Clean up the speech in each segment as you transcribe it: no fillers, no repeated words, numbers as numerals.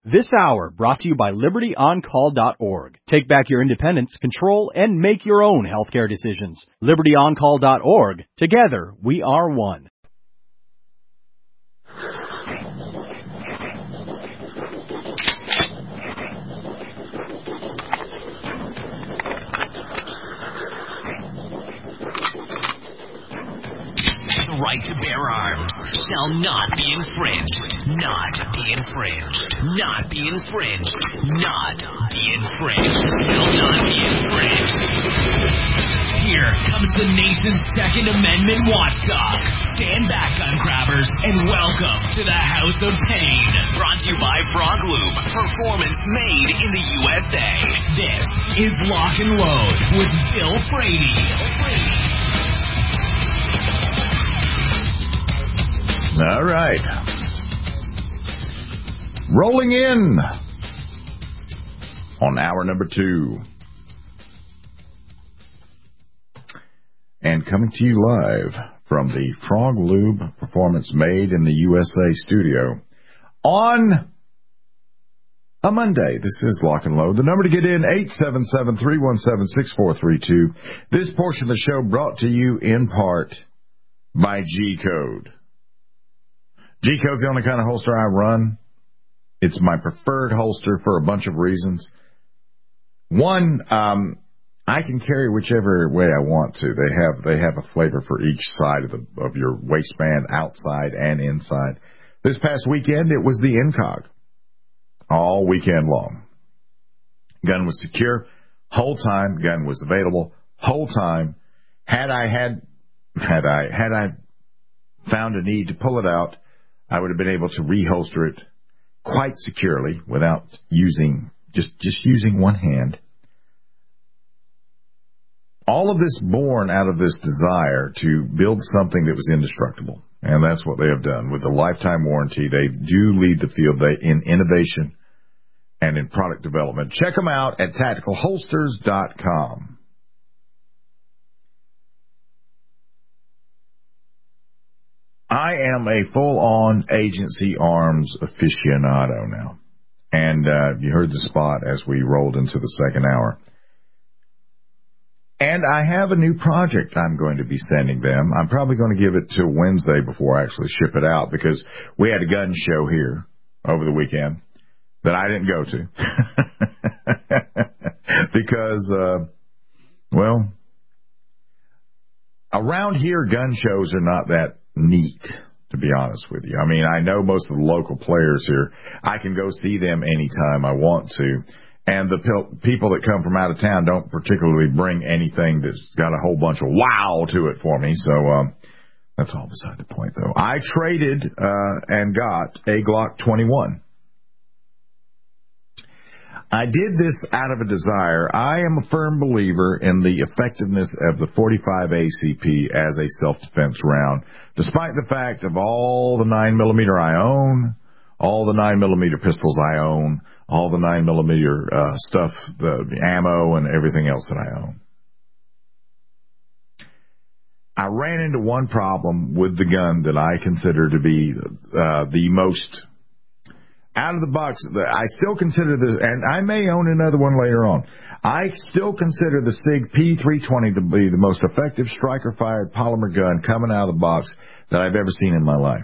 This hour brought to you by LibertyOnCall.org. Take back your independence, control, and make your own healthcare decisions. LibertyOnCall.org. Together, we are one. The right to bear arms shall not be infringed. Not be infringed. Not be infringed. Not be infringed. Shall not be infringed. Here comes the nation's Second Amendment watchdog. Stand back, gun grabbers, and welcome to the House of Pain. Brought to you by Frog Lube. Performance made in the USA. This is Lock and Load with Bill Frady. All right. Rolling in on hour number 2. And coming to you live from the Frog Lube Performance Made in the USA studio on a Monday. This is Lock and Load. The number to get in, 877-317-6432. This portion of the show brought to you in part by G-Code. G-Code's the only kind of holster I run. It's my preferred holster for a bunch of reasons. One, I can carry whichever way I want to. They have a flavor for each side of your waistband, outside and inside. This past weekend, it was the Incog. All weekend long. Gun was secure. Whole time, gun was available. Whole time. Had I found a need to pull it out, I would have been able to reholster it quite securely without using using one hand. All of this born out of this desire to build something that was indestructible, and that's what they have done with the lifetime warranty. They do lead the field in innovation and in product development. Check them out at tacticalholsters.com. I am a full-on agency arms aficionado now. And you heard the spot as we rolled into the second hour. And I have a new project I'm going to be sending them. I'm probably going to give it till Wednesday before I actually ship it out, because we had a gun show here over the weekend that I didn't go to. Because, around here, gun shows are not that neat, to be honest with you. I mean, I know most of the local players here. I can go see them anytime I want to. And the people that come from out of town don't particularly bring anything that's got a whole bunch of wow to it for me. So that's all beside the point, though. I traded and got a Glock 21. I did this out of a desire. I am a firm believer in the effectiveness of the .45 ACP as a self-defense round, despite the fact of all the 9mm I own, all the 9mm pistols I own, all the 9mm stuff, the ammo and everything else that I own. I ran into one problem with the gun that I consider to be the most out of the box. I still consider this, and I may own another one later on. I still consider the SIG P320 to be the most effective striker-fired polymer gun coming out of the box that I've ever seen in my life.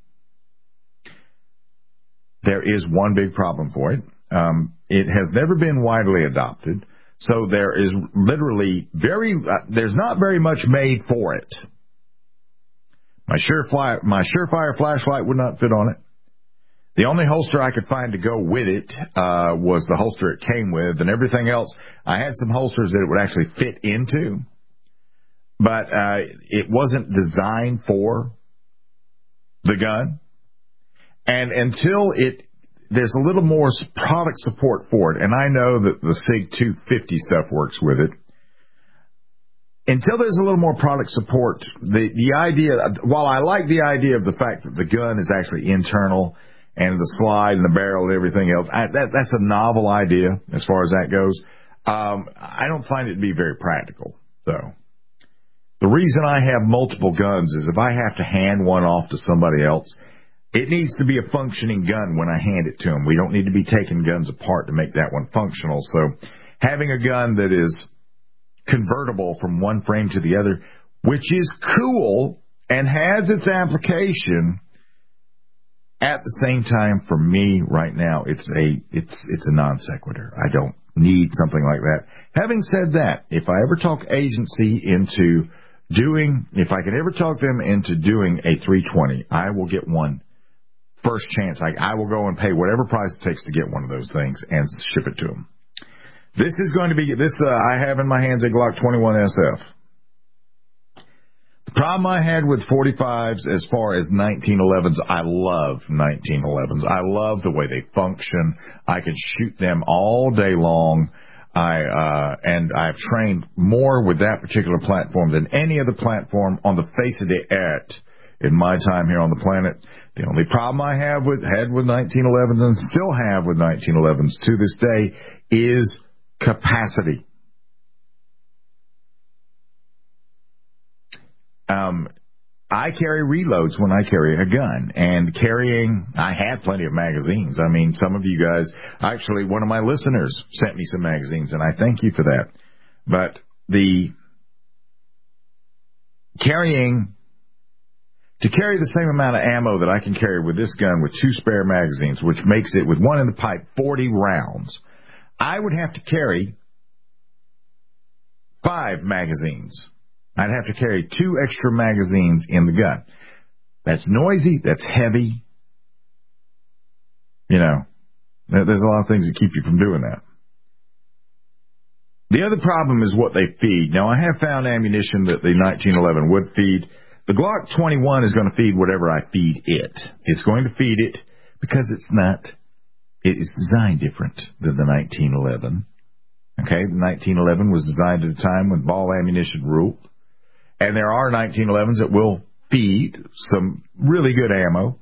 There is one big problem for it. It has never been widely adopted, so there is literally there's not very much made for it. My Surefire flashlight would not fit on it. The only holster I could find to go with it was the holster it came with, and everything else, I had some holsters that it would actually fit into, but it wasn't designed for the gun. And until there's a little more product support for it, and I know that the SIG 250 stuff works with it. Until there's a little more product support, the idea, while I like the idea of the fact that the gun is actually internal, and the slide and the barrel and everything else, that's a novel idea as far as that goes. I don't find it to be very practical, though. The reason I have multiple guns is if I have to hand one off to somebody else, It needs to be a functioning gun when I hand it to them. We don't need to be taking guns apart to make that one functional. So having a gun that is convertible from one frame to the other, which is cool and has its application, at the same time, for me right now, it's a non sequitur. I don't need something like that. Having said that, if I ever talk agency into doing, if I can ever talk them into doing a 320, I will get one first chance. I will go and pay whatever price it takes to get one of those things and ship it to them. This is going to be, I have in my hands a Glock 21 SF. The problem I had with 45s as far as 1911s, I love 1911s. I love the way they function. I can shoot them all day long. And I've trained more with that particular platform than any other platform on the face of the earth in my time here on the planet. The only problem I had with 1911s and still have with 1911s to this day is capacity. I carry reloads when I carry a gun, and I had plenty of magazines. I mean, some of you guys, actually one of my listeners sent me some magazines, and I thank you for that. But to carry the same amount of ammo that I can carry with this gun with 2 spare magazines, which makes it, with one in the pipe, 40 rounds, I would have to carry 5 magazines. I'd have to carry 2 extra magazines in the gun. That's noisy. That's heavy. You know, there's a lot of things that keep you from doing that. The other problem is what they feed. Now, I have found ammunition that the 1911 would feed. The Glock 21 is going to feed whatever I feed it. It's going to feed it because it's designed different than the 1911. Okay, the 1911 was designed at a time when ball ammunition ruled. And there are 1911s that will feed some really good ammo.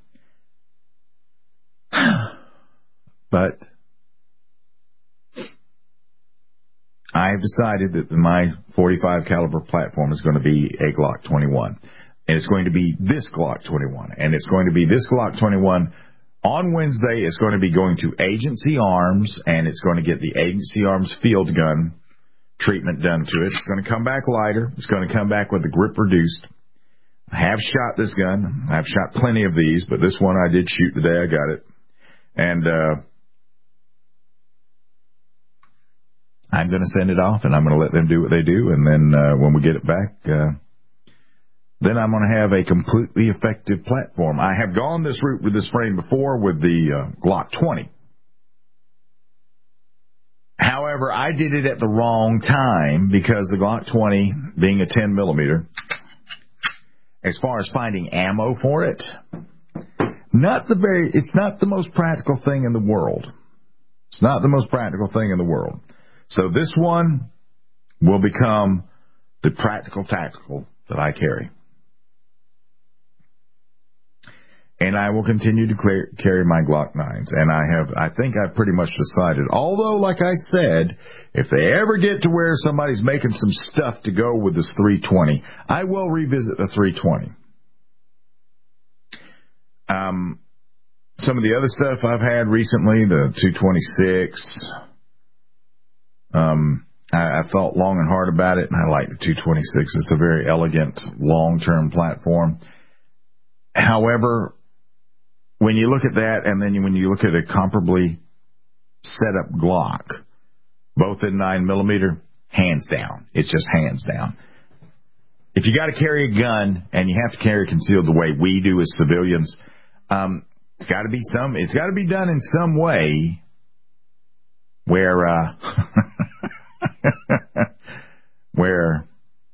But I've decided that my .45 caliber platform is going to be a Glock 21. And it's going to be this Glock 21. And it's going to be this Glock 21 on Wednesday. It's going to be going to Agency Arms, and it's going to get the Agency Arms field gun treatment done to it. It's going to come back lighter. It's going to come back with the grip reduced. I have shot this gun. I've shot plenty of these, but this one I did shoot the day I got it. And I'm going to send it off, and I'm going to let them do what they do. And then when we get it back, then I'm going to have a completely effective platform. I have gone this route with this frame before with the Glock 20. However, I did it at the wrong time because the Glock 20, being a 10 millimeter, as far as finding ammo for it, it's not the most practical thing in the world. It's not the most practical thing in the world. So this one will become the practical tactical that I carry. And I will continue to carry my Glock 9s. And I think I've pretty much decided. Although, like I said, if they ever get to where somebody's making some stuff to go with this 320, I will revisit the 320. Some of the other stuff I've had recently, the 226, I thought long and hard about it, and I like the 226. It's a very elegant, long-term platform. However, when you look at that, and then when you look at a comparably set up Glock, both in 9mm, hands down. It's just hands down. If you got to carry a gun and you have to carry it concealed the way we do as civilians, it's got to be done in some way where where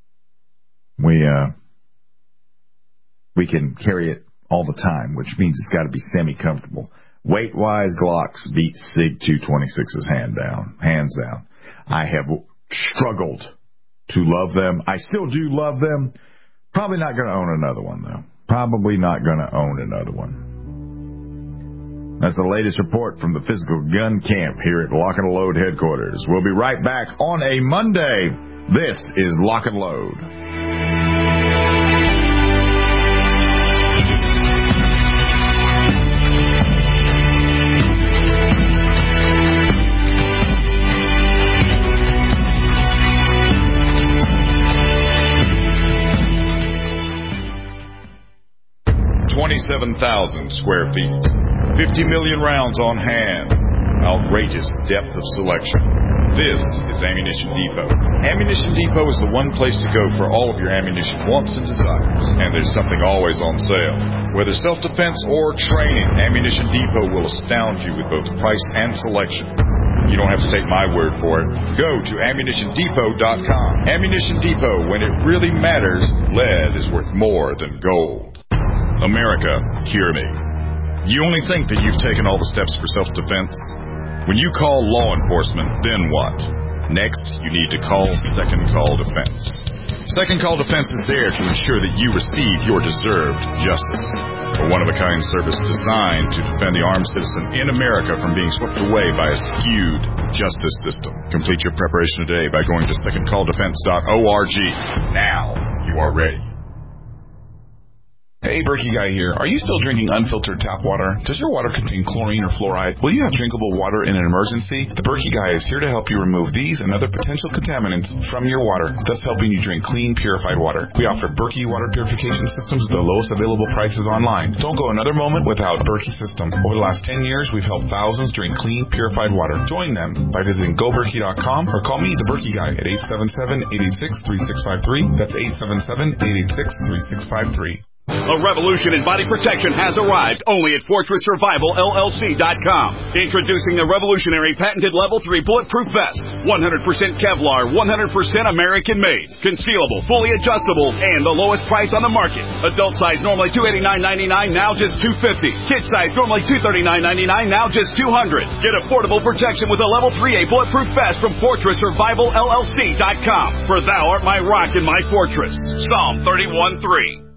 we can carry it all the time, which means it's got to be semi-comfortable. Weight-wise, Glocks beat SIG 226s hands down. I have struggled to love them. I still do love them. Probably not going to own another one, though. Probably not going to own another one. That's the latest report from the Physical Gun Camp here at Lock and Load headquarters. We'll be right back on a Monday. This is Lock and Load. 27,000 square feet. 50 million rounds on hand. Outrageous depth of selection. This is Ammunition Depot. Ammunition Depot is the one place to go for all of your ammunition wants and desires. And there's something always on sale. Whether self-defense or training, Ammunition Depot will astound you with both price and selection. You don't have to take my word for it. Go to AmmunitionDepot.com. Ammunition Depot, when it really matters, lead is worth more than gold. America, hear me. You only think that you've taken all the steps for self-defense? When you call law enforcement, then what? Next, you need to call Second Call Defense. Second Call Defense is there to ensure that you receive your deserved justice. A one-of-a-kind service designed to defend the armed citizen in America from being swept away by a skewed justice system. Complete your preparation today by going to secondcalldefense.org. Now you are ready. Hey, Berkey Guy here. Are you still drinking unfiltered tap water? Does your water contain chlorine or fluoride? Will you have drinkable water in an emergency? The Berkey Guy is here to help you remove these and other potential contaminants from your water, thus helping you drink clean, purified water. We offer Berkey water purification systems at the lowest available prices online. Don't go another moment without Berkey system. Over the last 10 years, we've helped thousands drink clean, purified water. Join them by visiting goberkey.com or call me, the Berkey Guy, at 877-886-3653. That's 877-886-3653. A revolution in body protection has arrived only at FortressSurvivalLLC.com. Introducing the revolutionary patented Level 3 Bulletproof Vest. 100% Kevlar, 100% American-made. Concealable, fully adjustable, and the lowest price on the market. Adult size normally $289.99, now just $250. Kid size normally $239.99, now just $200. Get affordable protection with a Level 3A Bulletproof Vest from FortressSurvivalLLC.com. For thou art my rock and my fortress. Psalm 31:3.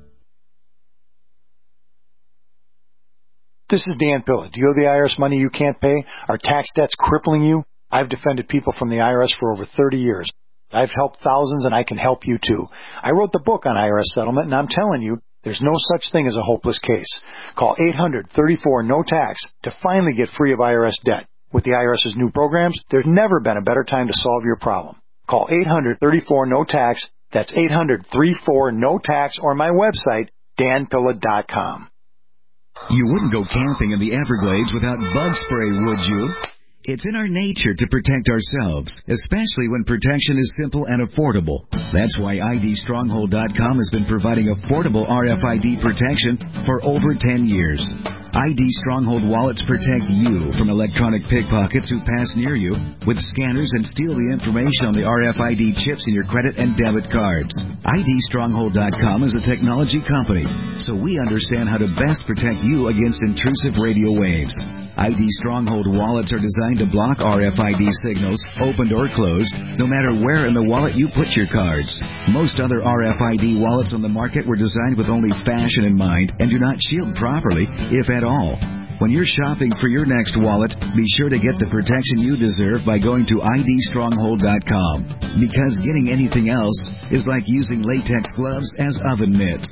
This is Dan Pilla. Do you owe the IRS money you can't pay? Are tax debts crippling you? I've defended people from the IRS for over 30 years. I've helped thousands, and I can help you too. I wrote the book on IRS settlement, and I'm telling you, there's no such thing as a hopeless case. Call 800-34-NO-TAX to finally get free of IRS debt. With the IRS's new programs, there's never been a better time to solve your problem. Call 800-34-NO-TAX. That's 800-34-NO-TAX, or my website, danpilla.com. You wouldn't go camping in the Everglades without bug spray, would you? It's in our nature to protect ourselves, especially when protection is simple and affordable. That's why IDStronghold.com has been providing affordable RFID protection for over 10 years. ID Stronghold wallets protect you from electronic pickpockets who pass near you with scanners and steal the information on the RFID chips in your credit and debit cards. IDStronghold.com is a technology company, so we understand how to best protect you against intrusive radio waves. ID Stronghold wallets are designed to block RFID signals, opened or closed, no matter where in the wallet you put your cards. Most other RFID wallets on the market were designed with only fashion in mind and do not shield properly, if at all. When you're shopping for your next wallet, be sure to get the protection you deserve by going to IDStronghold.com. Because getting anything else is like using latex gloves as oven mitts.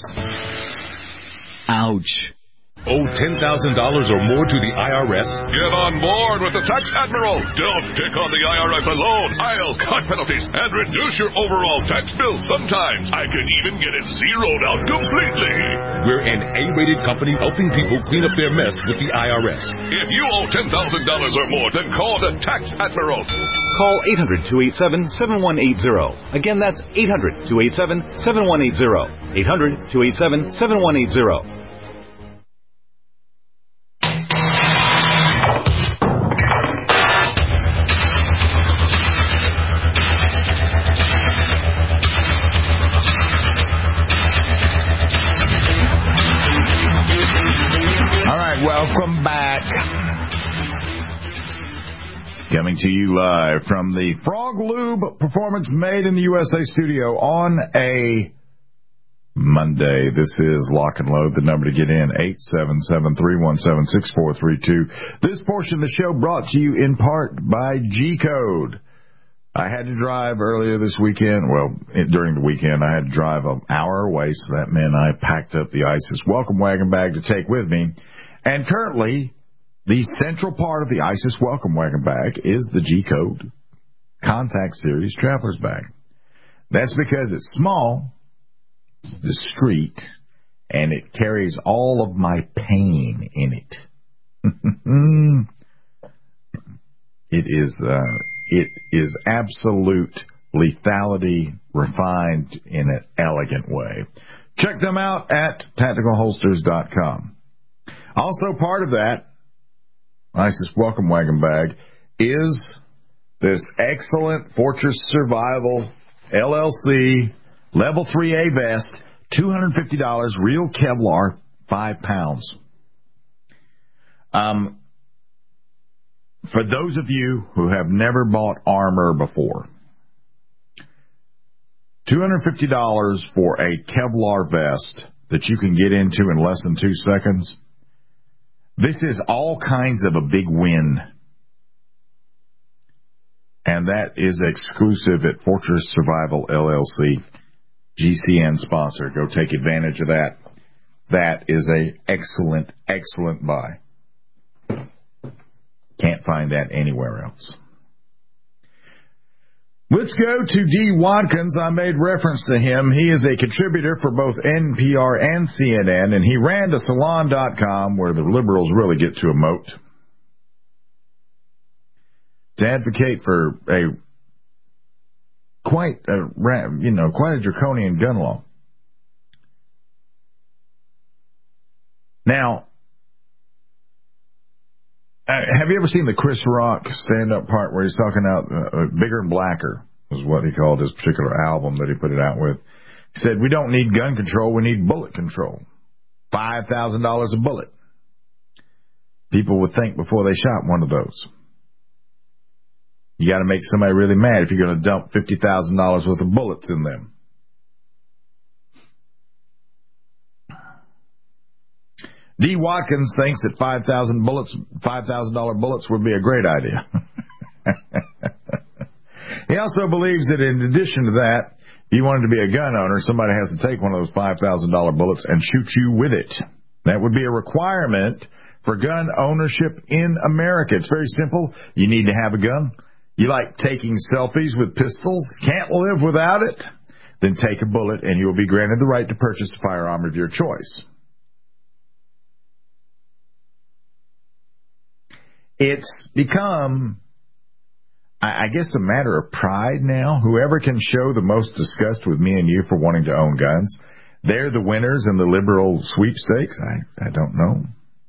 Ouch. Owe $10,000 or more to the IRS? Get on board with the Tax Admiral. Don't take on the IRS alone. I'll cut penalties and reduce your overall tax bill. Sometimes I can even get it zeroed out completely. We're an A-rated company helping people clean up their mess with the IRS. If you owe $10,000 or more, then call the Tax Admiral. Call 800-287-7180. Again, that's 800-287-7180. 800-287-7180. Welcome back. Coming to you live from the Frog Lube Performance Made in the USA studio on a Monday. This is Lock and Load. The number to get in, 877-317-6432. This portion of the show brought to you in part by G-Code. I had to drive earlier this weekend. Well, during the weekend, I had to drive an hour away, so that meant I packed up the ISIS welcome wagon bag to take with me. And currently, the central part of the ISIS welcome wagon bag is the G-Code Contact Series Traveler's Bag. That's because it's small, it's discreet, and it carries all of my pain in it. It is absolute lethality refined in an elegant way. Check them out at tacticalholsters.com. Also part of that, nicest welcome wagon bag, is this excellent Fortress Survival LLC Level 3A vest, $250, real Kevlar, 5 pounds. For those of you who have never bought armor before, $250 for a Kevlar vest that you can get into in less than 2 seconds. This is all kinds of a big win. And that is exclusive at Fortress Survival LLC, GCN sponsor. Go take advantage of that. That is a excellent, excellent buy. Can't find that anywhere else. Let's go to D. Watkins. I made reference to him. He is a contributor for both NPR and CNN, and he ran to Salon.com, where the liberals really get to emote, to advocate for quite a draconian gun law. Now, have you ever seen the Chris Rock stand-up part where he's talking out Bigger and Blacker is what he called his particular album that he put it out with. He said, we don't need gun control, we need bullet control. $5,000 a bullet. People would think before they shot one of those. You got to make somebody really mad if you're going to dump $50,000 worth of bullets in them. D. Watkins thinks that $5,000 bullets would be a great idea. He also believes that in addition to that, if you wanted to be a gun owner, somebody has to take one of those $5,000 bullets and shoot you with it. That would be a requirement for gun ownership in America. It's very simple. You need to have a gun. You like taking selfies with pistols? Can't live without it? Then take a bullet and you'll be granted the right to purchase a firearm of your choice. It's become, I guess, a matter of pride now. Whoever can show the most disgust with me and you for wanting to own guns, they're the winners in the liberal sweepstakes. I don't know.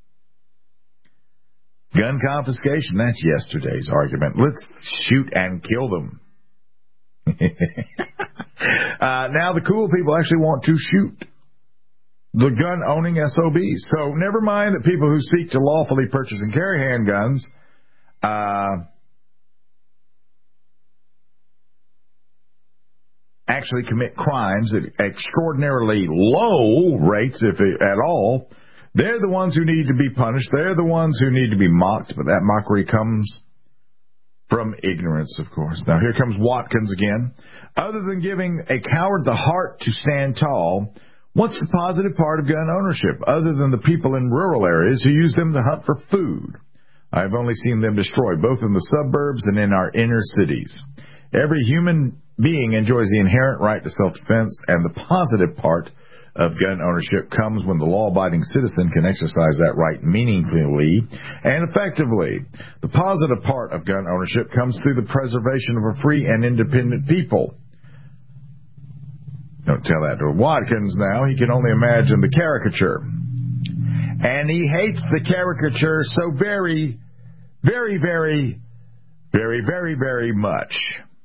Gun confiscation, that's yesterday's argument. Let's shoot and kill them. Now the cool people actually want to shoot the gun-owning SOBs. So never mind that people who seek to lawfully purchase and carry handguns actually commit crimes at extraordinarily low rates, if at all. They're the ones who need to be punished. They're the ones who need to be mocked, but that mockery comes from ignorance, of course. Now, here comes Watkins again. Other than giving a coward the heart to stand tall, what's the positive part of gun ownership, other than the people in rural areas who use them to hunt for food? I've only seen them destroy, both in the suburbs and in our inner cities. Every human being enjoys the inherent right to self-defense, and the positive part of gun ownership comes when the law-abiding citizen can exercise that right meaningfully and effectively. The positive part of gun ownership comes through the preservation of a free and independent people. Don't tell that to Watkins now. He can only imagine the caricature. And he hates the caricature so very, very, very, very, very, very much.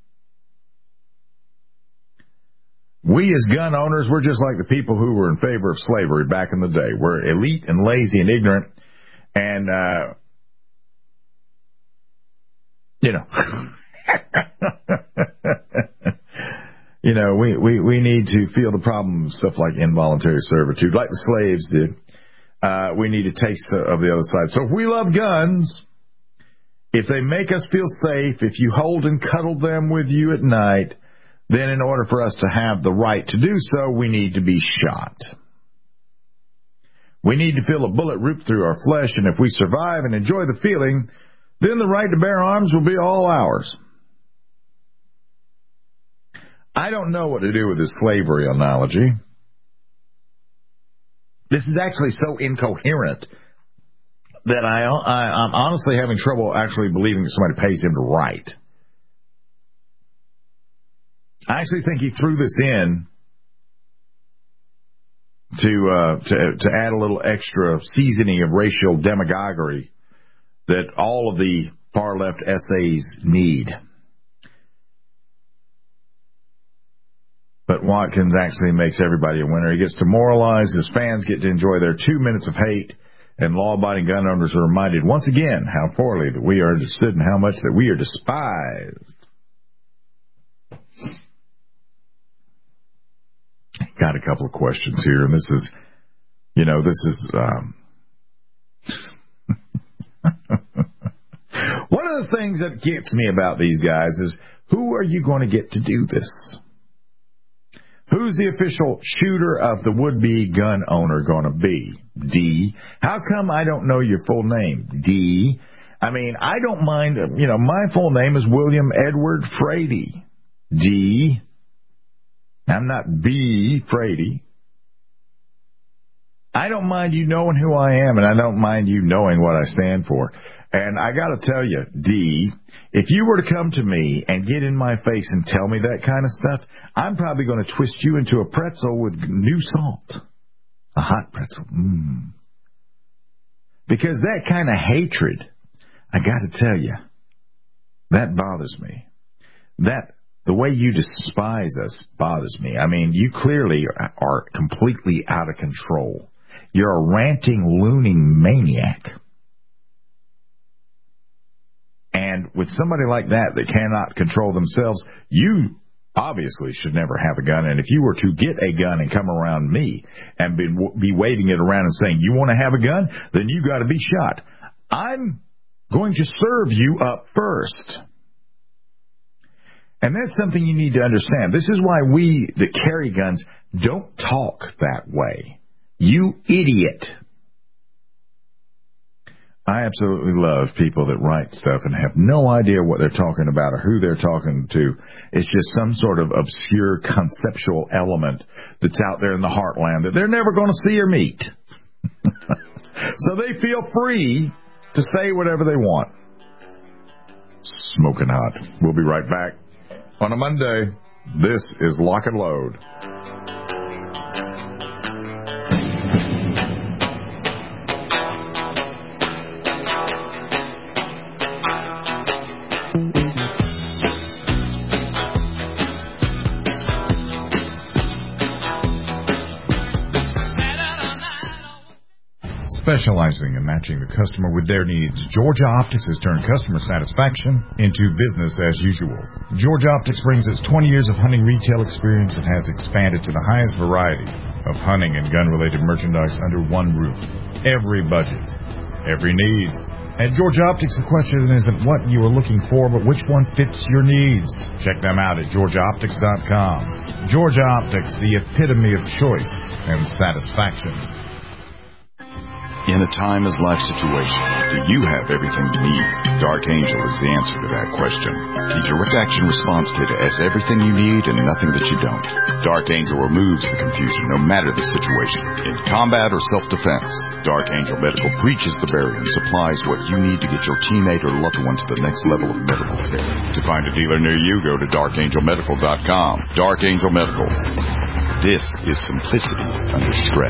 We as gun owners, we're just like the people who were in favor of slavery back in the day. We're elite and lazy and ignorant. And, we need to feel the problem of stuff like involuntary servitude, like the slaves did. We need a taste of the other side. So if we love guns, if they make us feel safe, if you hold and cuddle them with you at night, then in order for us to have the right to do so, we need to be shot. We need to feel a bullet rip through our flesh, and if we survive and enjoy the feeling, then the right to bear arms will be all ours. I don't know what to do with this slavery analogy. This is actually so incoherent that I'm honestly having trouble actually believing that somebody pays him to write. I actually think he threw this in to add a little extra seasoning of racial demagoguery that all of the far left essays need. But Watkins actually makes everybody a winner. He gets demoralized. His fans get to enjoy their 2 minutes of hate, and law-abiding gun owners are reminded once again how poorly that we are understood and how much that we are despised. Got a couple of questions here, and this is one of the things that gets me about these guys is, who are you going to get to do this? Who's the official shooter of the would-be gun owner going to be? D. How come I don't know your full name? D. I mean, I don't mind, my full name is William Edward Frady. D. I'm not B. Frady. I don't mind you knowing who I am, and I don't mind you knowing what I stand for. And I got to tell you, D, if you were to come to me and get in my face and tell me that kind of stuff, I'm probably going to twist you into a pretzel with new salt. A hot pretzel. Because that kind of hatred, I got to tell you, that bothers me. The way you despise us bothers me. I mean, you clearly are completely out of control. You're a ranting, looning maniac. And with somebody like that cannot control themselves, you obviously should never have a gun. And if you were to get a gun and come around me and be waving it around and saying, you want to have a gun? Then you got to be shot. I'm going to serve you up first. And that's something you need to understand. This is why we that carry guns don't talk that way. You idiot. I absolutely love people that write stuff and have no idea what they're talking about or who they're talking to. It's just some sort of obscure conceptual element that's out there in the heartland that they're never going to see or meet. So they feel free to say whatever they want. Smoking hot. We'll be right back. On a Monday, this is Lock and Load. Specializing in matching the customer with their needs, Georgia Optics has turned customer satisfaction into business as usual. Georgia Optics brings its 20 years of hunting retail experience and has expanded to the highest variety of hunting and gun-related merchandise under one roof. Every budget, every need. At Georgia Optics, the question isn't what you are looking for, but which one fits your needs. Check them out at GeorgiaOptics.com. Georgia Optics, the epitome of choice and satisfaction. In a time as life situation, do you have everything you need? Dark Angel is the answer to that question. The Direct Action Response Kit has everything you need and nothing that you don't. Dark Angel removes the confusion no matter the situation. In combat or self-defense, Dark Angel Medical breaches the barrier and supplies what you need to get your teammate or loved one to the next level of medical care. To find a dealer near you, go to darkangelmedical.com. Dark Angel Medical. This is simplicity under stress.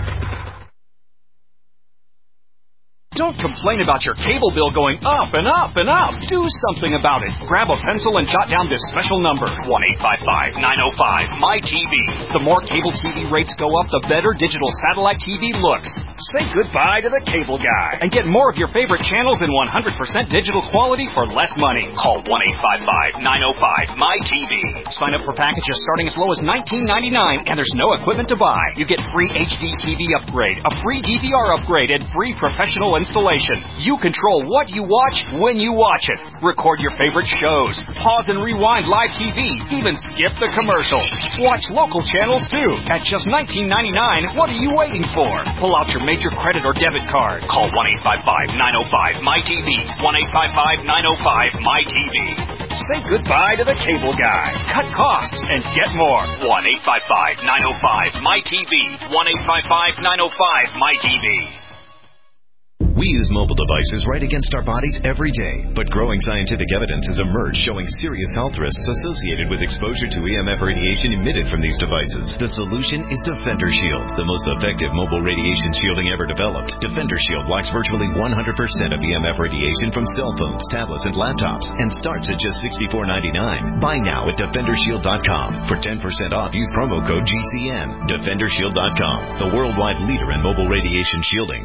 Don't complain about your cable bill going up and up and up. Do something about it. Grab a pencil and jot down this special number, 1-855-905-MY-TV. The more cable TV rates go up, the better digital satellite TV looks. Say goodbye to the cable guy and get more of your favorite channels in 100% digital quality for less money. Call 1-855-905-MY-TV. Sign up for packages starting as low as $19.99, and there's no equipment to buy. You get free HD TV upgrade, a free DVR upgrade, and free professional installation. installation. You control what you watch when you watch it. Record your favorite shows. Pause and rewind live TV. Even skip the commercials. Watch local channels too. At just $19.99, what are you waiting for? Pull out your major credit or debit card. Call 1-855-905-MyTV. 1-855-905-MyTV. Say goodbye to the cable guy. Cut costs and get more. 1-855-905-MyTV. 1-855-905-MyTV. We use mobile devices right against our bodies every day, but growing scientific evidence has emerged showing serious health risks associated with exposure to EMF radiation emitted from these devices. The solution is Defender Shield, the most effective mobile radiation shielding ever developed. Defender Shield blocks virtually 100% of EMF radiation from cell phones, tablets, and laptops, and starts at just $64.99. Buy now at DefenderShield.com. For 10% off, use promo code GCN. DefenderShield.com, the worldwide leader in mobile radiation shielding.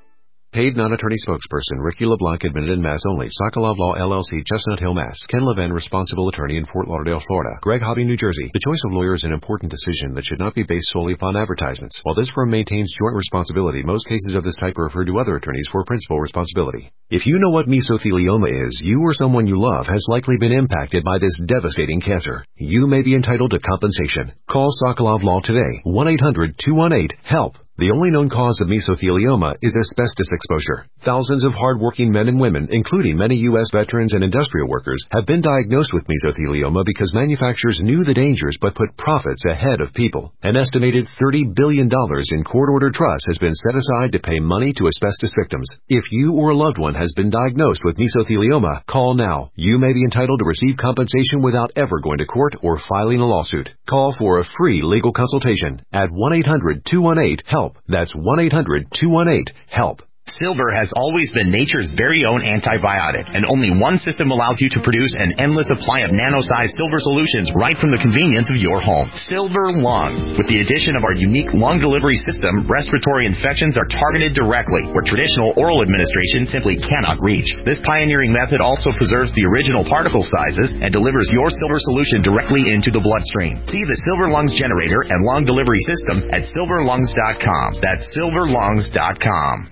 Paid non-attorney spokesperson Ricky LeBlanc, admitted in Mass only. Sokolov Law, LLC, Chestnut Hill, Mass. Ken Levin, responsible attorney in Fort Lauderdale, Florida. Greg Hobby, New Jersey. The choice of lawyer is an important decision that should not be based solely upon advertisements. While this firm maintains joint responsibility, most cases of this type are referred to other attorneys for principal responsibility. If you know what mesothelioma is, you or someone you love has likely been impacted by this devastating cancer. You may be entitled to compensation. Call Sokolov Law today. 1-800-218-HELP. The only known cause of mesothelioma is asbestos exposure. Thousands of hard-working men and women, including many U.S. veterans and industrial workers, have been diagnosed with mesothelioma because manufacturers knew the dangers but put profits ahead of people. An estimated $30 billion in court-ordered trust has been set aside to pay money to asbestos victims. If you or a loved one has been diagnosed with mesothelioma, call now. You may be entitled to receive compensation without ever going to court or filing a lawsuit. Call for a free legal consultation at 1-800-218-HELP. That's 1-800-218-HELP. Silver has always been nature's very own antibiotic, and only one system allows you to produce an endless supply of nano-sized silver solutions right from the convenience of your home. Silver Lungs. With the addition of our unique lung delivery system, respiratory infections are targeted directly, where traditional oral administration simply cannot reach. This pioneering method also preserves the original particle sizes and delivers your silver solution directly into the bloodstream. See the Silver Lungs generator and lung delivery system at silverlungs.com. That's silverlungs.com.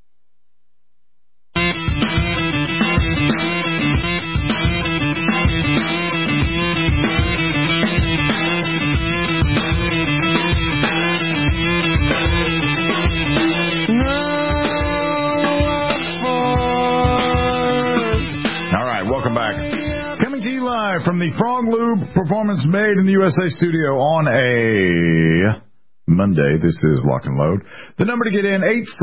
From the Frog Lube Performance Made in the USA studio on a Monday. This is Lock and Load. The number to get in,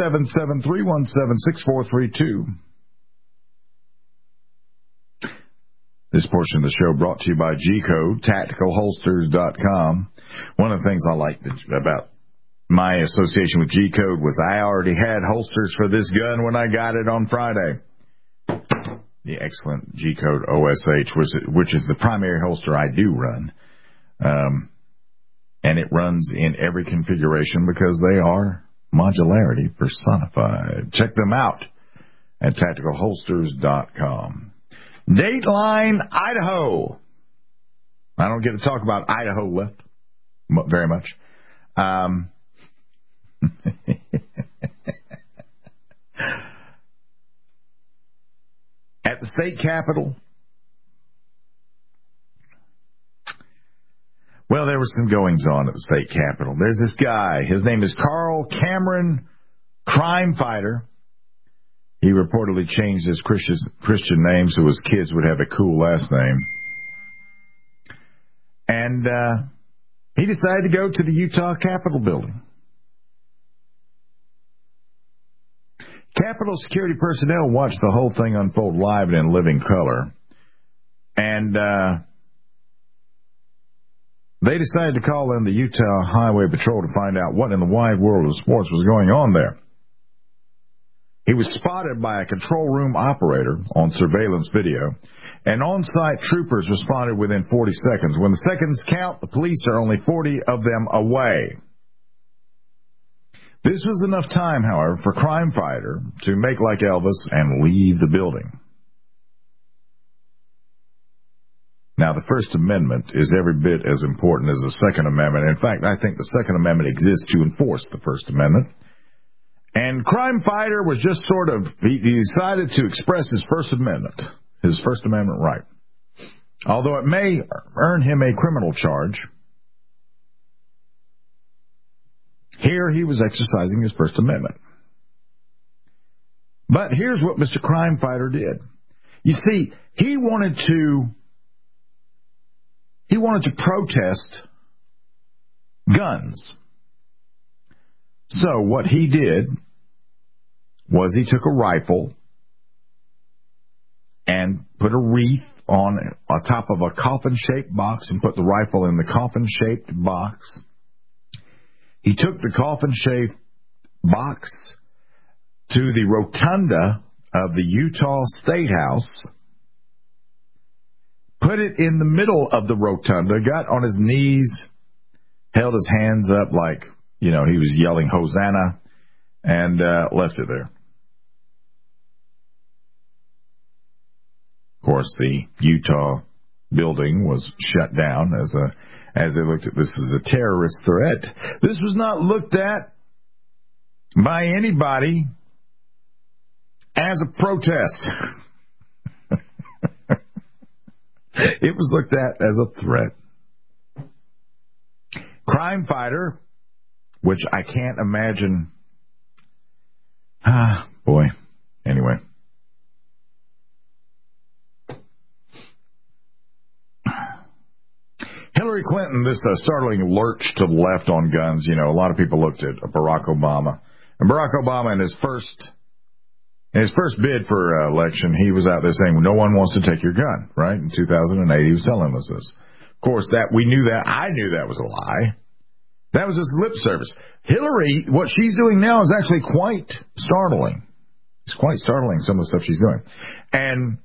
877-317-6432. This portion of the show brought to you by G-Code, TacticalHolsters.com. One of the things I liked about my association with G-Code was I already had holsters for this gun when I got it on Friday. The excellent G-Code OSH, which is the primary holster I do run. And it runs in every configuration because they are modularity personified. Check them out at TacticalHolsters.com. Dateline, Idaho. I don't get to talk about Idaho left very much. At the state capitol, well, there were some goings-on at the state capitol. There's this guy. His name is Carl Cameron, crime fighter. He reportedly changed his Christian name so his kids would have a cool last name. And he decided to go to the Utah Capitol building. Capitol security personnel watched the whole thing unfold live and in living color. And they decided to call in the Utah Highway Patrol to find out what in the wide world of sports was going on there. He was spotted by a control room operator on surveillance video, and on-site troopers responded within 40 seconds. When the seconds count, the police are only 40 of them away. This was enough time, however, for Crime Fighter to make like Elvis and leave the building. Now, the First Amendment is every bit as important as the Second Amendment. In fact, I think the Second Amendment exists to enforce the First Amendment. And Crime Fighter was just sort of, he decided to express his First Amendment right. Although it may earn him a criminal charge, here he was exercising his First Amendment. But here's what Mr. Crime Fighter did. You see, he wanted to protest guns. So what he did was he took a rifle and put a wreath on top of a coffin-shaped box and put the rifle in the coffin-shaped box. He took the coffin-shaped box to the rotunda of the Utah State House, put it in the middle of the rotunda, got on his knees, held his hands up like, he was yelling Hosanna, and left it there. Of course, the Utah building was shut down as they looked at this as a terrorist threat. This was not looked at by anybody as a protest. It was looked at as a threat. Crime Fighter, which I can't imagine. Boy. Anyway. Hillary Clinton, this startling lurch to the left on guns. A lot of people looked at Barack Obama. And Barack Obama, in his first bid for election, he was out there saying, no one wants to take your gun, right? In 2008, he was telling us this. Of course, we knew that. I knew that was a lie. That was his lip service. Hillary, what she's doing now is actually quite startling. It's quite startling, some of the stuff she's doing. And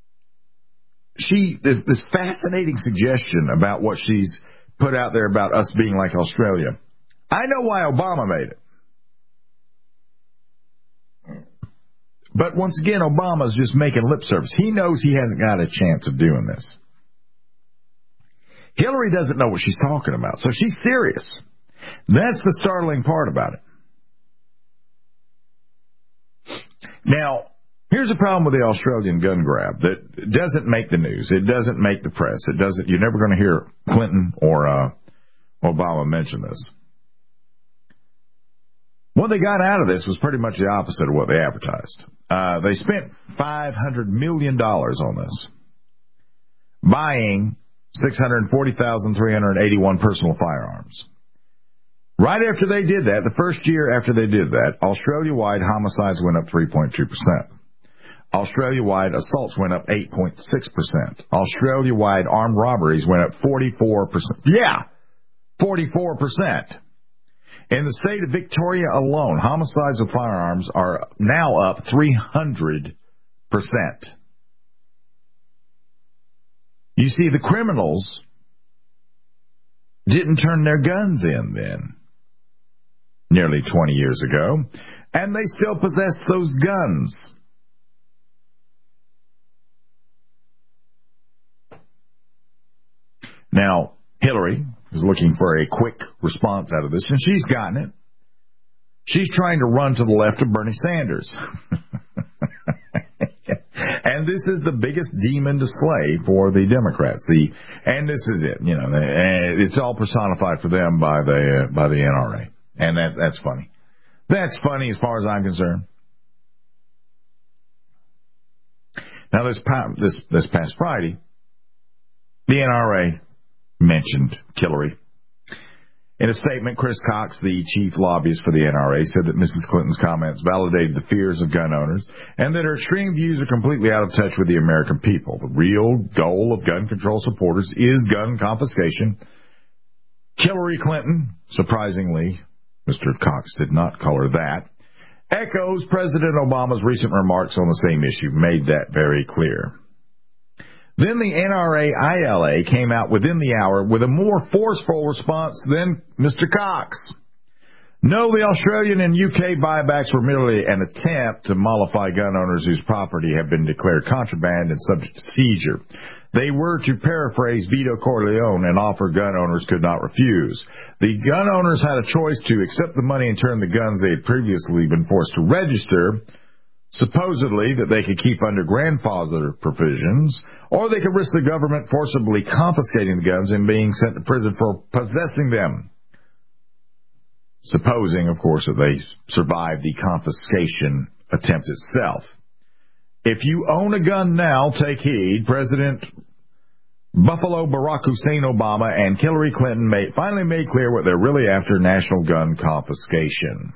this fascinating suggestion about what she's put out there about us being like Australia. I know why Obama made it. But once again, Obama's just making lip service. He knows he hasn't got a chance of doing this. Hillary doesn't know what she's talking about, so she's serious. That's the startling part about it. Now, here's a problem with the Australian gun grab that doesn't make the news. It doesn't make the press. You're never going to hear Clinton or Obama mention this. What they got out of this was pretty much the opposite of what they advertised. They spent $500 million on this, buying 640,381 personal firearms. Right after they did that, the first year after they did that, Australia-wide homicides went up 3.2%. Australia-wide assaults went up 8.6%. Australia-wide armed robberies went up 44%. Yeah, 44%. In the state of Victoria alone, homicides with firearms are now up 300%. You see, the criminals didn't turn their guns in then, nearly 20 years ago, and they still possess those guns. Now, Hillary is looking for a quick response out of this, and she's gotten it. She's trying to run to the left of Bernie Sanders. And this is the biggest demon to slay for the Democrats. And this is it. It's all personified for them by the NRA. And that's funny. That's funny as far as I'm concerned. Now, this past Friday, the NRA mentioned Hillary. In a statement, Chris Cox, the chief lobbyist for the NRA, said that Mrs. Clinton's comments validated the fears of gun owners and that her extreme views are completely out of touch with the American people. The real goal of gun control supporters is gun confiscation. Hillary Clinton, surprisingly, Mr. Cox did not call her that, echoes President Obama's recent remarks on the same issue, made that very clear. Then the NRA-ILA came out within the hour with a more forceful response than Mr. Cox. No, the Australian and UK buybacks were merely an attempt to mollify gun owners whose property have been declared contraband and subject to seizure. They were to paraphrase Vito Corleone, an offer gun owners could not refuse. The gun owners had a choice to accept the money and turn the guns they had previously been forced to register, supposedly that they could keep under grandfather provisions, or they could risk the government forcibly confiscating the guns and being sent to prison for possessing them. Supposing, of course, that they survived the confiscation attempt itself. If you own a gun now, take heed. President Buffalo Barack Hussein Obama and Hillary Clinton finally made clear what they're really after: national gun confiscation.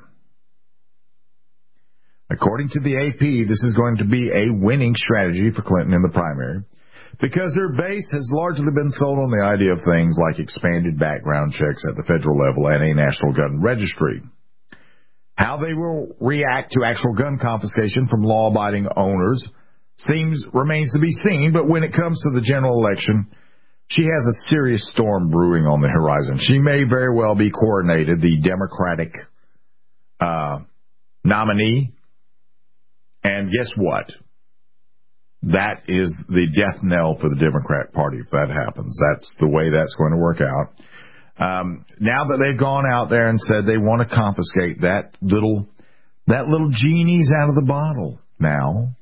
According to the AP, this is going to be a winning strategy for Clinton in the primary, because their base has largely been sold on the idea of things like expanded background checks at the federal level and a national gun registry. How they will react to actual gun confiscation from law-abiding owners remains to be seen, but when it comes to the general election, she has a serious storm brewing on the horizon. She may very well be coronated the Democratic nominee, and guess what? That is the death knell for the Democrat Party if that happens. That's the way that's going to work out. Now that they've gone out there and said they want to confiscate that little genie's out of the bottle now.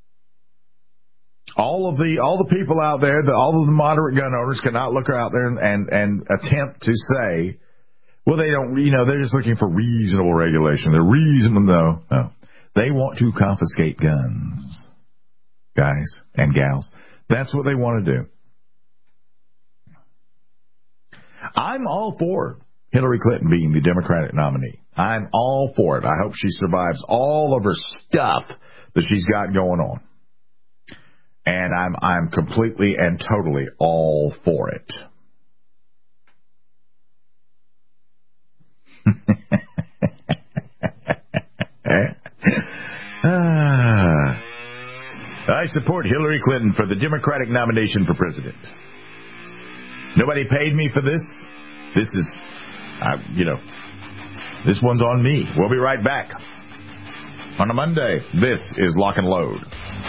All the people out there, all of the moderate gun owners cannot look out there and attempt to say, well, they don't, they're just looking for reasonable regulation. They're reasonable, no. They want to confiscate guns, guys and gals. That's what they want to do. I'm all for Hillary Clinton being the Democratic nominee. I'm all for it. I hope she survives all of her stuff that she's got going on. And I'm completely and totally all for it. I support Hillary Clinton for the Democratic nomination for president. Nobody paid me for this. This is, this one's on me. We'll be right back. On a Monday, this is Lock and Load.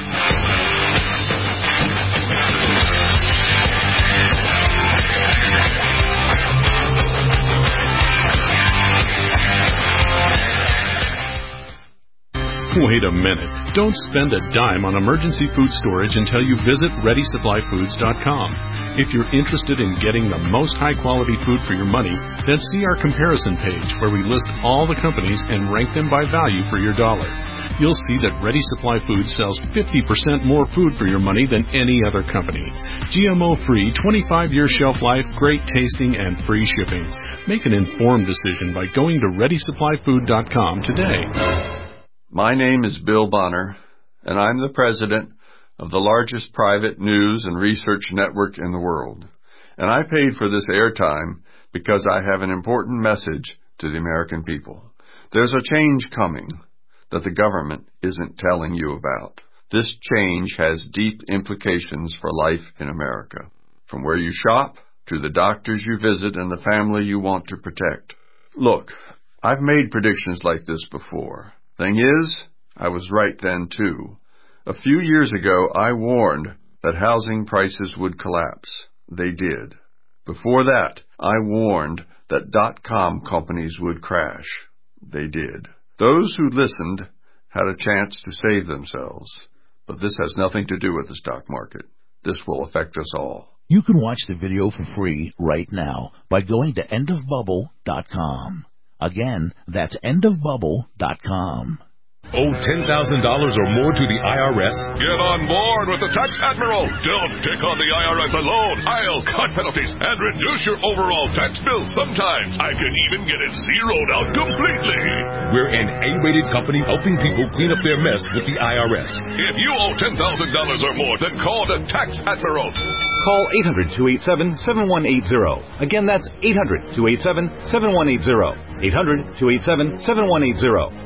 Wait a minute. Don't spend a dime on emergency food storage until you visit ReadySupplyFoods.com. If you're interested in getting the most high-quality food for your money, then see our comparison page where we list all the companies and rank them by value for your dollar. You'll see that Ready Supply Foods sells 50% more food for your money than any other company. GMO-free, 25-year shelf life, great tasting, and free shipping. Make an informed decision by going to ReadySupplyFood.com today. My name is Bill Bonner, and I'm the president of the largest private news and research network in the world. And I paid for this airtime because I have an important message to the American people. There's a change coming that the government isn't telling you about. This change has deep implications for life in America, from where you shop to the doctors you visit and the family you want to protect. Look, I've made predictions like this before. Thing is, I was right then, too. A few years ago, I warned that housing prices would collapse. They did. Before that, I warned that .com companies would crash. They did. Those who listened had a chance to save themselves. But this has nothing to do with the stock market. This will affect us all. You can watch the video for free right now by going to endofbubble.com. Again, that's endofbubble.com. Owe $10,000 or more to the IRS? Get on board with the Tax Admiral. Don't take on the IRS alone. I'll cut penalties and reduce your overall tax bill. Sometimes I can even get it zeroed out completely. We're an A-rated company helping people clean up their mess with the IRS. If you owe $10,000 or more, then call the Tax Admiral. Call 800-287-7180. Again, that's 800-287-7180. 800-287-7180.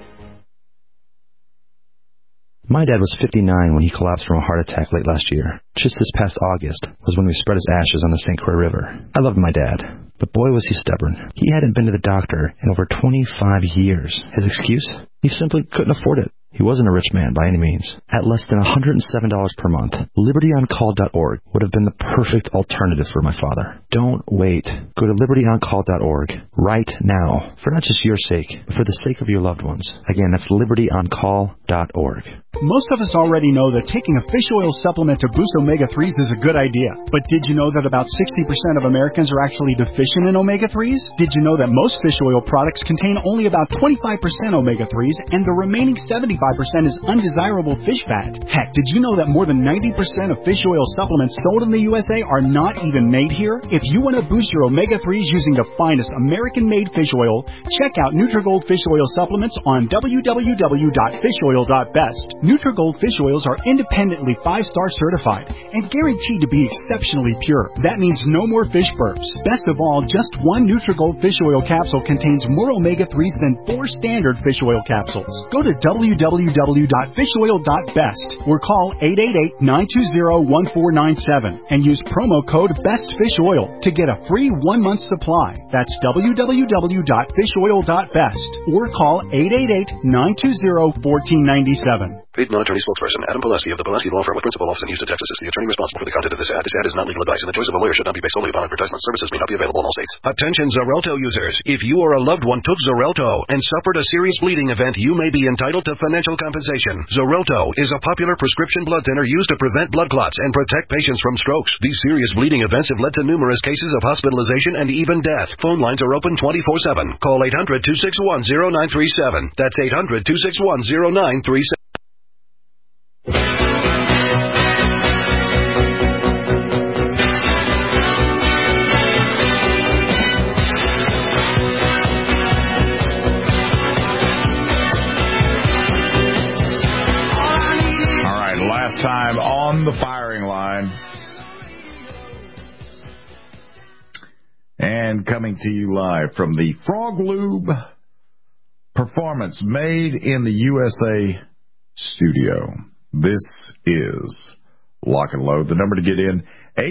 My dad was 59 when he collapsed from a heart attack late last year. Just this past August was when we spread his ashes on the St. Croix River. I loved my dad, but boy was he stubborn. He hadn't been to the doctor in over 25 years. His excuse? He simply couldn't afford it. He wasn't a rich man by any means. At less than $107 per month, LibertyOnCall.org would have been the perfect alternative for my father. Don't wait. Go to LibertyOnCall.org right now, for not just your sake, but for the sake of your loved ones. Again, that's LibertyOnCall.org. Most of us already know that taking a fish oil supplement to boost omega-3s is a good idea. But did you know that about 60% of Americans are actually deficient in omega-3s? Did you know that most fish oil products contain only about 25% omega-3s and the remaining 75% is undesirable fish fat? Heck, did you know that more than 90% of fish oil supplements sold in the USA are not even made here? If you want to boost your omega-3s using the finest American-made fish oil, check out Nutrigold Fish Oil Supplements on www.fishoil.best. Nutrigold fish oils are independently 5-star certified and guaranteed to be exceptionally pure. That means no more fish burps. Best of all, just one Nutrigold fish oil capsule contains more omega-3s than 4 standard fish oil capsules. Go to www.fishoil.best or call 888-920-1497 and use promo code BESTFISHOIL to get a free 1-month supply. That's www.fishoil.best or call 888-920-1497. Paid non-attorney spokesperson Adam Pulaski of the Pulaski Law Firm with principal office in Houston, Texas is the attorney responsible for the content of this ad. This ad is not legal advice, and the choice of a lawyer should not be based solely upon advertisement. Services may not be available in all states. Attention Xarelto users. If you or a loved one took Xarelto and suffered a serious bleeding event, you may be entitled to financial compensation. Xarelto is a popular prescription blood thinner used to prevent blood clots and protect patients from strokes. These serious bleeding events have led to numerous cases of hospitalization and even death. Phone lines are open 24/7. Call 800-261-0937. That's 800-261-0937. Time on the firing line. And coming to you live from the Frog Lube Performance Made in the USA studio. This is Lock and Load. The number to get in,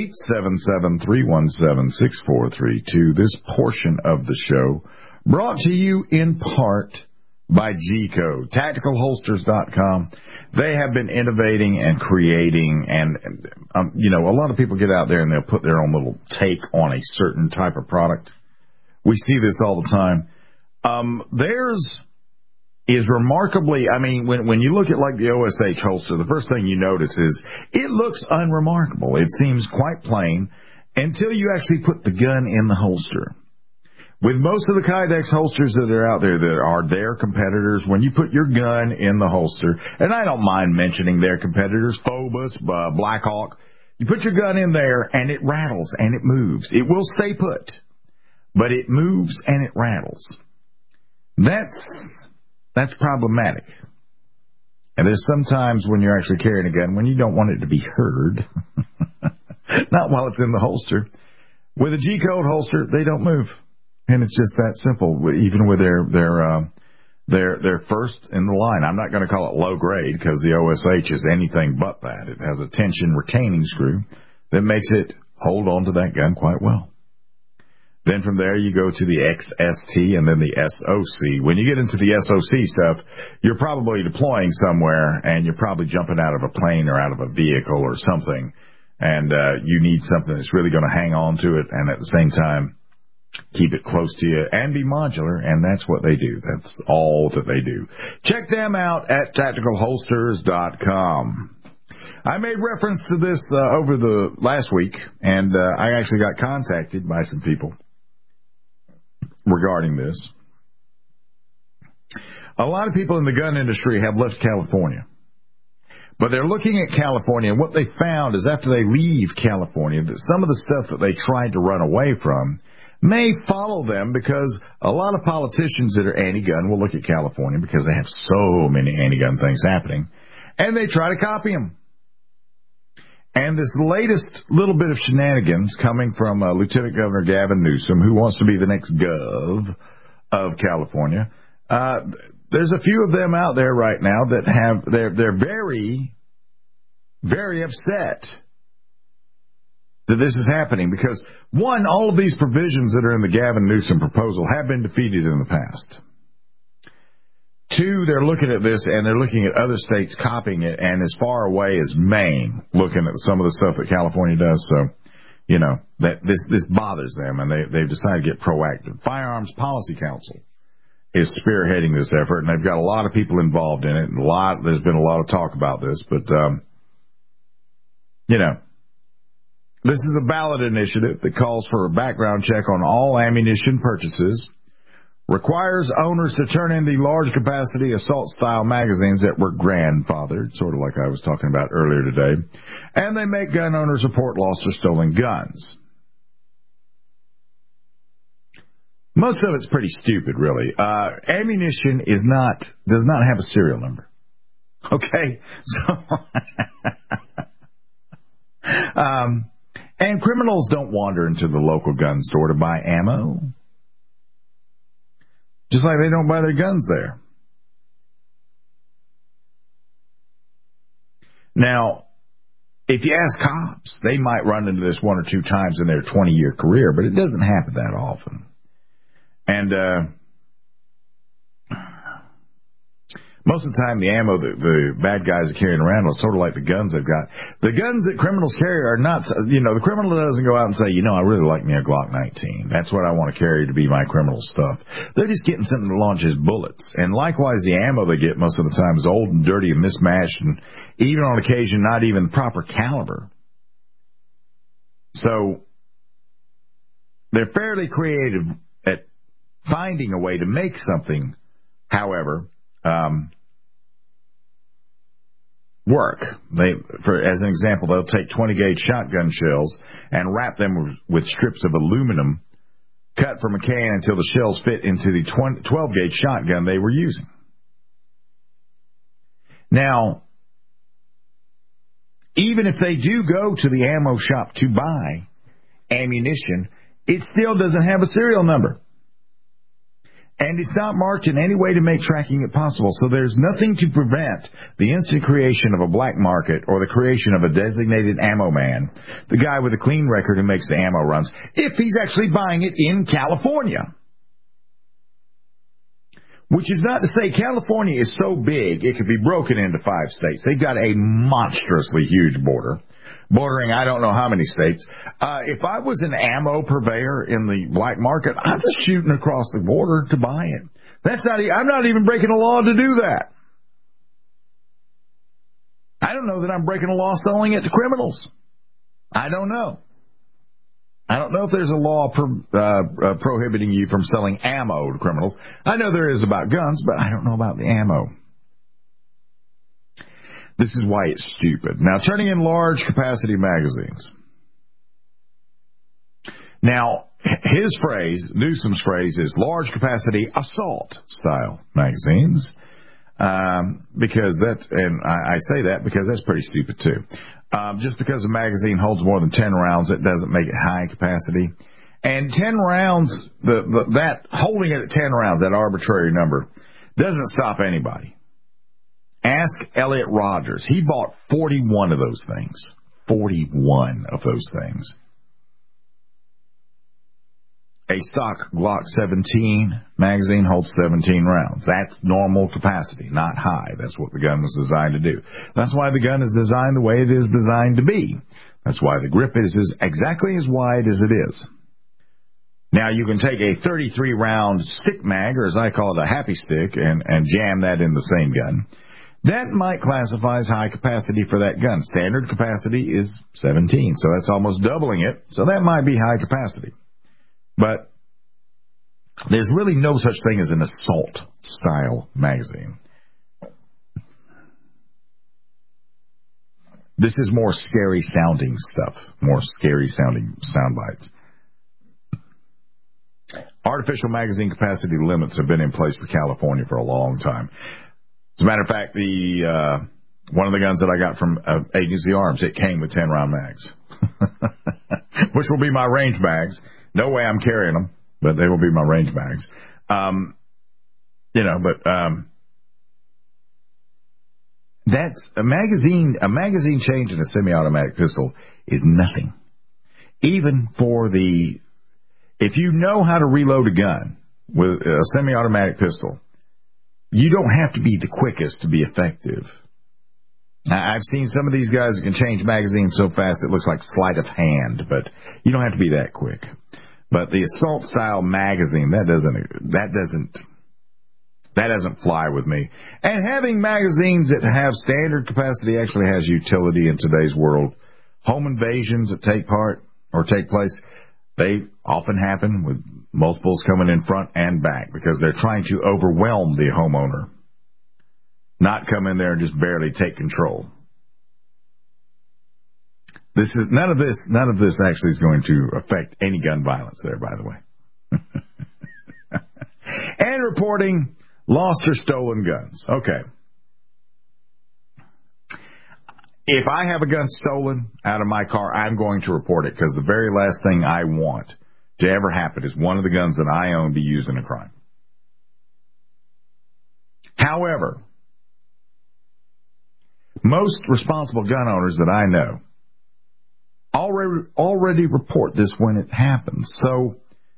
877-317-6432. This portion of the show brought to you in part by G-Code, TacticalHolsters.com. They have been innovating and creating, and a lot of people get out there and they'll put their own little take on a certain type of product. We see this all the time. Theirs is remarkably, when you look at like the OSH holster, the first thing you notice is it looks unremarkable. It seems quite plain until you actually put the gun in the holster. With most of the Kydex holsters that are out there that are their competitors, when you put your gun in the holster, and I don't mind mentioning their competitors, Phobos, Blackhawk, you put your gun in there and it rattles and it moves. It will stay put, but it moves and it rattles. That's problematic. And there's sometimes when you're actually carrying a gun when you don't want it to be heard, not while it's in the holster. With a G-Code holster, they don't move. And it's just that simple, even with their first in the line. I'm not going to call it low grade because the OSH is anything but that. It has a tension retaining screw that makes it hold on to that gun quite well. Then from there you go to the XST and then the SOC. When you get into the SOC stuff, you're probably deploying somewhere and you're probably jumping out of a plane or out of a vehicle or something. And you need something that's really going to hang on to it and at the same time keep it close to you and be modular, and that's what they do. That's all that they do. Check them out at TacticalHolsters.com. I made reference to this over the last week, and I actually got contacted by some people regarding this. A lot of people in the gun industry have left California, but they're looking at California, and what they found is after they leave California, that some of the stuff that they tried to run away from may follow them, because a lot of politicians that are anti-gun will look at California because they have so many anti-gun things happening, and they try to copy them. And this latest little bit of shenanigans coming from Lieutenant Governor Gavin Newsom, who wants to be the next gov of California, there's a few of them out there right now that they're very, very upset that this is happening because, one, all of these provisions that are in the Gavin Newsom proposal have been defeated in the past. Two, they're looking at this and they're looking at other states copying it, and as far away as Maine looking at some of the stuff that California does. So, you know, that this bothers them, and they've decided to get proactive. Firearms Policy Council is spearheading this effort, and they've got a lot of people involved in it. And there's been a lot of talk about this, but you know, this is a ballot initiative that calls for a background check on all ammunition purchases, requires owners to turn in the large capacity assault style magazines that were grandfathered, sort of like I was talking about earlier today, and they make gun owners report lost or stolen guns. Most of it's pretty stupid, really. Ammunition does not have a serial number. Okay? So, and criminals don't wander into the local gun store to buy ammo. Just like they don't buy their guns there. Now, if you ask cops, they might run into this one or two times in their 20-year career, but it doesn't happen that often. And most of the time, the ammo that the bad guys are carrying around is sort of like the guns they've got. The guns that criminals carry are not, you know, the criminal doesn't go out and say, you know, I really like me a Glock 19. That's what I want to carry to be my criminal stuff. They're just getting something that launches bullets. And likewise, the ammo they get most of the time is old and dirty and mismatched, and even on occasion, not even proper caliber. So they're fairly creative at finding a way to make something, however, work. As an example, they'll take 20-gauge shotgun shells and wrap them with strips of aluminum cut from a can until the shells fit into the 12-gauge shotgun they were using. Now, even if they do go to the ammo shop to buy ammunition, it still doesn't have a serial number. And it's not marked in any way to make tracking it possible. So there's nothing to prevent the instant creation of a black market or the creation of a designated ammo man, the guy with a clean record who makes the ammo runs, if he's actually buying it in California. Which is not to say California is so big it could be broken into 5 states. They've got a monstrously huge border, bordering I don't know how many states. If I was an ammo purveyor in the black market, I'm just shooting across the border to buy it. I'm not even breaking a law to do that. I don't know that I'm breaking a law selling it to criminals. I don't know. I don't know if there's a law prohibiting you from selling ammo to criminals. I know there is about guns, but I don't know about the ammo. This is why it's stupid. Now, turning in large capacity magazines. Now, Newsom's phrase is large capacity assault style magazines. Because I say that because that's pretty stupid too. Just because a magazine holds more than 10 rounds, it doesn't make it high capacity. And 10 rounds, that holding it at 10 rounds, that arbitrary number, doesn't stop anybody. Ask Elliot Rogers. He bought 41 of those things. 41 of those things. A stock Glock 17 magazine holds 17 rounds. That's normal capacity, not high. That's what the gun was designed to do. That's why the gun is designed the way it is designed to be. That's why the grip is exactly as wide as it is. Now, you can take a 33-round stick mag, or as I call it, a happy stick, and jam that in the same gun. That might classify as high capacity for that gun. Standard capacity is 17, so that's almost doubling it. So that might be high capacity. But there's really no such thing as an assault-style magazine. This is more scary-sounding stuff, more scary-sounding sound bites. Artificial magazine capacity limits have been in place for California for a long time. As a matter of fact, one of the guns that I got from Agency Arms, it came with 10-round mags, which will be my range mags. No way I'm carrying them, but they will be my range mags. That's a magazine. A magazine change in a semi-automatic pistol is nothing. Even for if you know how to reload a gun with a semi-automatic pistol, you don't have to be the quickest to be effective. Now, I've seen some of these guys that can change magazines so fast it looks like sleight of hand, but you don't have to be that quick. But the assault style magazine, that doesn't fly with me. And having magazines that have standard capacity actually has utility in today's world. Home invasions that take place, they often happen with multiples coming in front and back because they're trying to overwhelm the homeowner, not come in there and just barely take control. None of this actually is going to affect any gun violence there, by the way. And reporting lost or stolen guns. Okay. If I have a gun stolen out of my car, I'm going to report it because the very last thing I want to ever happen is one of the guns that I own be used in a crime. However, most responsible gun owners that I know already report this when it happens. So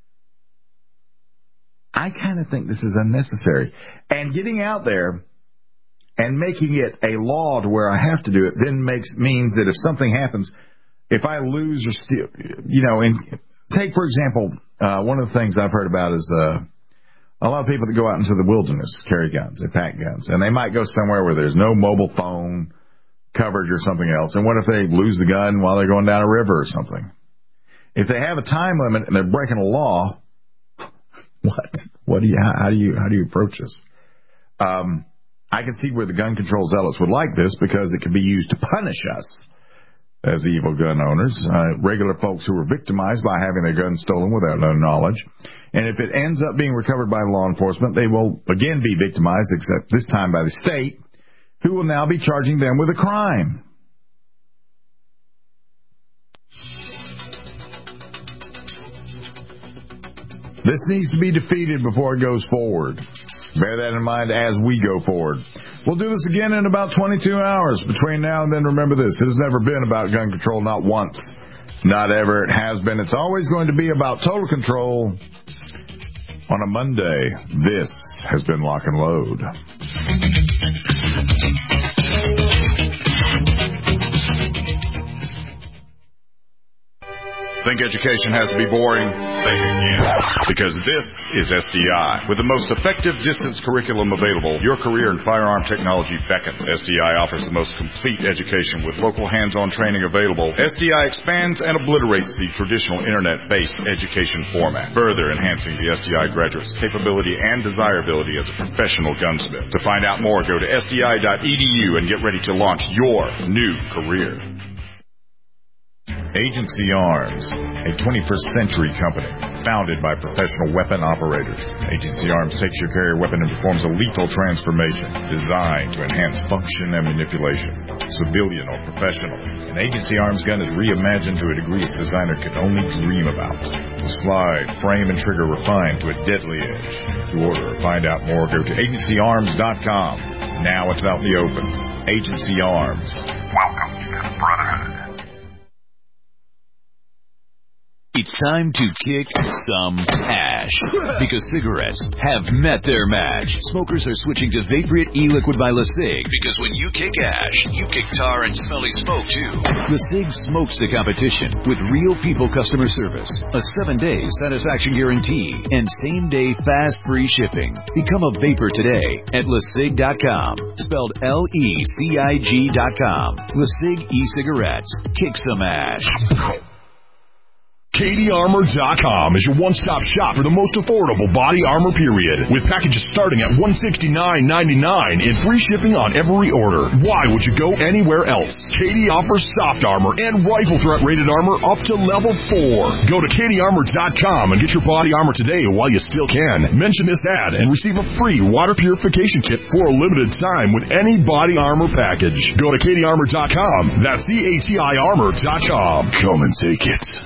I kind of think this is unnecessary. And getting out there and making it a law to where I have to do it then means that if something happens, if I lose or steal, and take, for example, one of the things I've heard about is a lot of people that go out into the wilderness carry guns, they pack guns, and they might go somewhere where there's no mobile phone coverage or something else. And what if they lose the gun while they're going down a river or something? If they have a time limit and they're breaking a law, how do you approach this? I can see where the gun control zealots would like this because it could be used to punish us as evil gun owners, regular folks who were victimized by having their guns stolen without no knowledge. And if it ends up being recovered by law enforcement, they will again be victimized, except this time by the state, who will now be charging them with a crime. This needs to be defeated before it goes forward. Bear that in mind as we go forward. We'll do this again in about 22 hours. Between now and then, remember this. It has never been about gun control, not once. Not ever. It has been. It's always going to be about total control on a Monday. This has been Lock and Load. Think education has to be boring? Think again. Because this is SDI. With the most effective distance curriculum available, your career in firearm technology beckons. SDI offers the most complete education with local hands-on training available. SDI expands and obliterates the traditional internet-based education format, further enhancing the SDI graduate's capability and desirability as a professional gunsmith. To find out more, go to sdi.edu and get ready to launch your new career. Agency Arms, a 21st century company founded by professional weapon operators. Agency Arms takes your carrier weapon and performs a lethal transformation designed to enhance function and manipulation. Civilian or professional, an Agency Arms gun is reimagined to a degree its designer could only dream about. The slide, frame, and trigger refined to a deadly edge. To order or find out more, go to agencyarms.com. Now it's out in the open. Agency Arms. Welcome to the Brotherhood. It's time to kick some ash, because cigarettes have met their match. Smokers are switching to Vaporite e-liquid by LeSig, because when you kick ash, you kick tar and smelly smoke too. LeSig smokes the competition with real people customer service, a 7-day satisfaction guarantee, and same-day fast free shipping. Become a vapor today at LeSig.com, spelled LECIG.com. LeSig e-cigarettes. Kick some ash. KDArmor.com is your one-stop shop for the most affordable body armor period, with packages starting at $169.99 and free shipping on every order. Why would you go anywhere else? KD offers soft armor and rifle threat rated armor up to level 4. Go to KDArmor.com and get your body armor today while you still can. Mention this ad and receive a free water purification kit for a limited time with any body armor package. Go to KDArmor.com. That's CATIarmor.com. Come and take it.